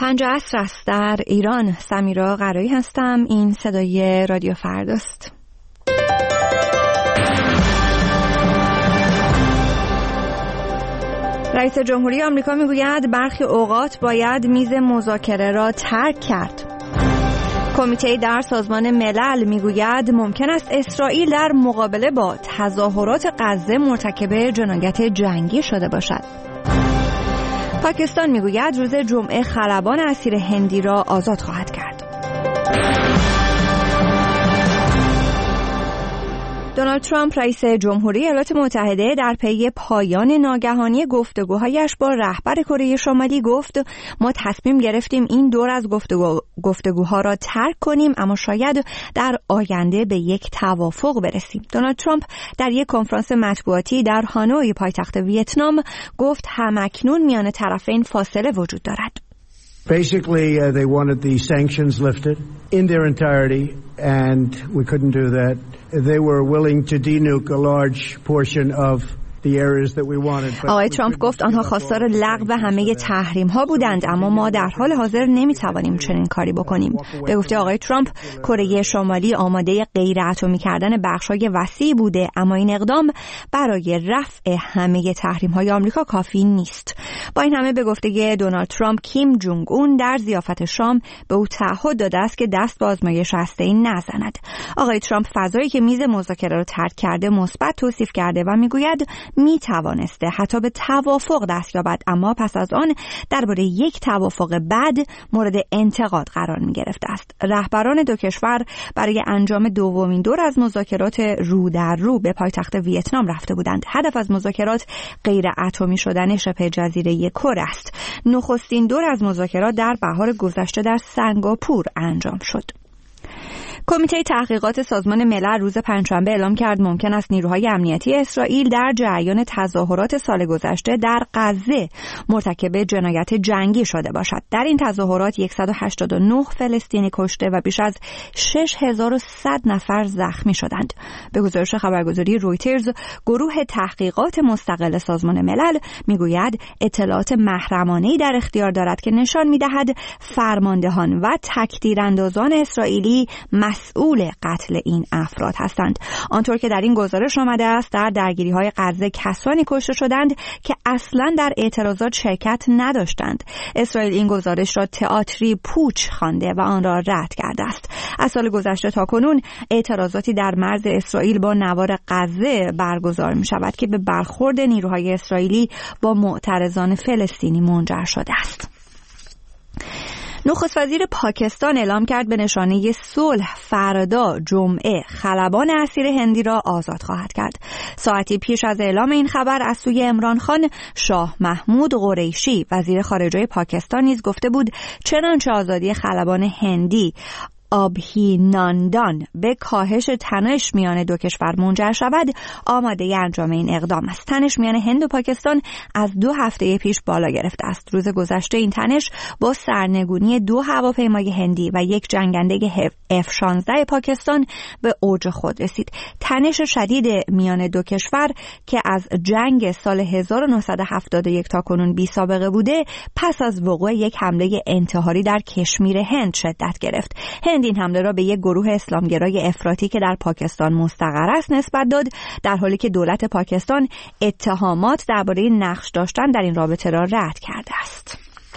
5 عصر است در ایران. سمیرا قرایی هستم. این صدای رادیو فرداست. رئیس جمهوری آمریکا میگوید برخی اوقات باید میز مذاکره را ترک کرد. کمیته در سازمان ملل میگوید ممکن است اسرائیل در مقابله با تظاهرات غزه مرتکب جنایت جنگی شده باشد. پاکستان میگوید روز جمعه خلبان اسیر هندی را آزاد خواهد کرد. دونالد ترامپ رئیس جمهوری ایالات متحده در پی پایان ناگهانی گفتگوهایش با رهبر کره شمالی گفت ما تصمیم گرفتیم این دور از گفتگوها را ترک کنیم، اما شاید در آینده به یک توافق برسیم. دونالد ترامپ در یک کنفرانس مطبوعاتی در هانوی پایتخت ویتنام گفت همکنون میان طرفین فاصله وجود دارد. Basically, they wanted the sanctions lifted in their entirety, and we couldn't do that. They were willing to denuke a large portion of the areas that we wanted. آقای ترامپ گفت آنها خواستار لغو همه تحریم ها بودند، اما ما در حال حاضر نمیتوانیم چنین کاری بکنیم. به گفته آقای ترامپ، کره شمالی آماده غیر اتمی کردن بخشای وسیع بوده، اما این اقدام برای رفع همه تحریم های آمریکا کافی نیست. با این همه به گفته دونالد ترامپ، کیم جونگ اون در ضیافت شام به او تعهد داده است که دست به آزمایش هسته‌ای نزند. آقای ترامپ فضایی که میز مذاکره را ترک کرده مثبت توصیف کرده و میگوید می توانسته حتی به توافق دست یابد، اما پس از آن درباره یک توافق بد مورد انتقاد قرار می گرفته است. رهبران دو کشور برای انجام دومین دور از مذاکرات رو در رو به پایتخت ویتنام رفته بودند. هدف از مذاکرات غیر اتمی شدن شبه جزیره کره است. نخستین دور از مذاکرات در بهار گذشته در سنگاپور انجام شد. کمیته تحقیقات سازمان ملل روز پنجشنبه اعلام کرد ممکن است نیروهای امنیتی اسرائیل در جریان تظاهرات سال گذشته در غزه مرتکب جنایت جنگی شده باشد. در این تظاهرات 189 فلسطینی کشته و بیش از 6100 نفر زخمی شدند. به گزارش خبرگزاری رویترز، گروه تحقیقات مستقل سازمان ملل میگوید اطلاعات محرمانه‌ای در اختیار دارد که نشان می‌دهد فرماندهان و تکدیراندازان اسرائیلی مسئول قتل این افراد هستند. آنطور که در این گزارش آمده است، در درگیری‌های غزه کسانی کشته شدند که اصلاً در اعتراضات شرکت نداشتند. اسرائیل این گزارش را تئاتری پوچ خوانده و آن را رد کرده است. از سال گذشته تا کنون اعتراضاتی در مرز اسرائیل با نوار غزه برگزار می‌شود که به برخورد نیروهای اسرائیلی با معترضان فلسطینی منجر شده است. نخست وزیر پاکستان اعلام کرد به نشانه صلح فردا جمعه خلبان اسیر هندی را آزاد خواهد کرد. ساعتی پیش از اعلام این خبر از سوی عمران خان، شاه محمود قریشی وزیر خارجه پاکستان نیز گفته بود چنانچه آزادی خلبان هندی آبهیناندان به کاهش تنش میان دو کشور منجر شود، آماده انجام این اقدام است. تنش میان هند و پاکستان از 2 هفته پیش بالا گرفته است. روز گذشته این تنش با سرنگونی 2 هواپیمای هندی و یک جنگنده F-16 پاکستان به اوج خود رسید. تنش شدید میان دو کشور که از جنگ سال 1971 تا کنون بی سابقه بوده، پس از وقوع یک حمله انتحاری در کشمیر هند شدت گرفت. هند این حمله را به یک گروه اسلامگرای افراطی که در پاکستان مستقر است نسبت داد، در حالی که دولت پاکستان اتهامات درباره نقش داشتن در این رابطه را رد کرده است.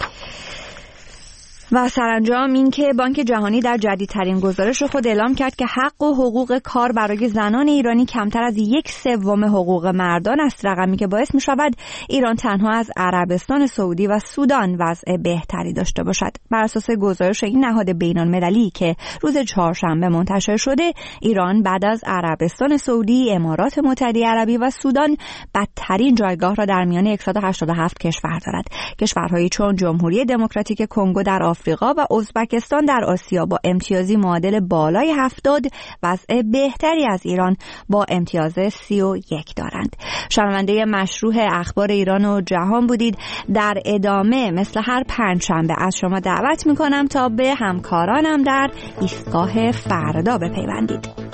و سرانجام این که بانک جهانی در جدیدترین گزارش خود اعلام کرد که حق و حقوق کار برای زنان ایرانی کمتر از 1/3 حقوق مردان است، رقمی که باعث می شود ایران تنها از عربستان سعودی و سودان وضع بهتری داشته باشد. بر اساس گزارش این نهاد بین‌المللی که روز چهارشنبه منتشر شده، ایران بعد از عربستان سعودی، امارات متحده عربی و سودان بدترین جایگاه را در میان 187 کشور دارد. کشورهایی چون جمهوری دموکراتیک کنگو در آفریقا و ازبکستان در آسیا با امتیازی معادل بالای 70 وضع بهتری از ایران با امتیاز 31 دارند. شنونده مشروع اخبار ایران و جهان بودید. در ادامه مثل هر پنجشنبه از شما دعوت می‌کنم تا به همکارانم در ایستگاه فردا بپیوندید.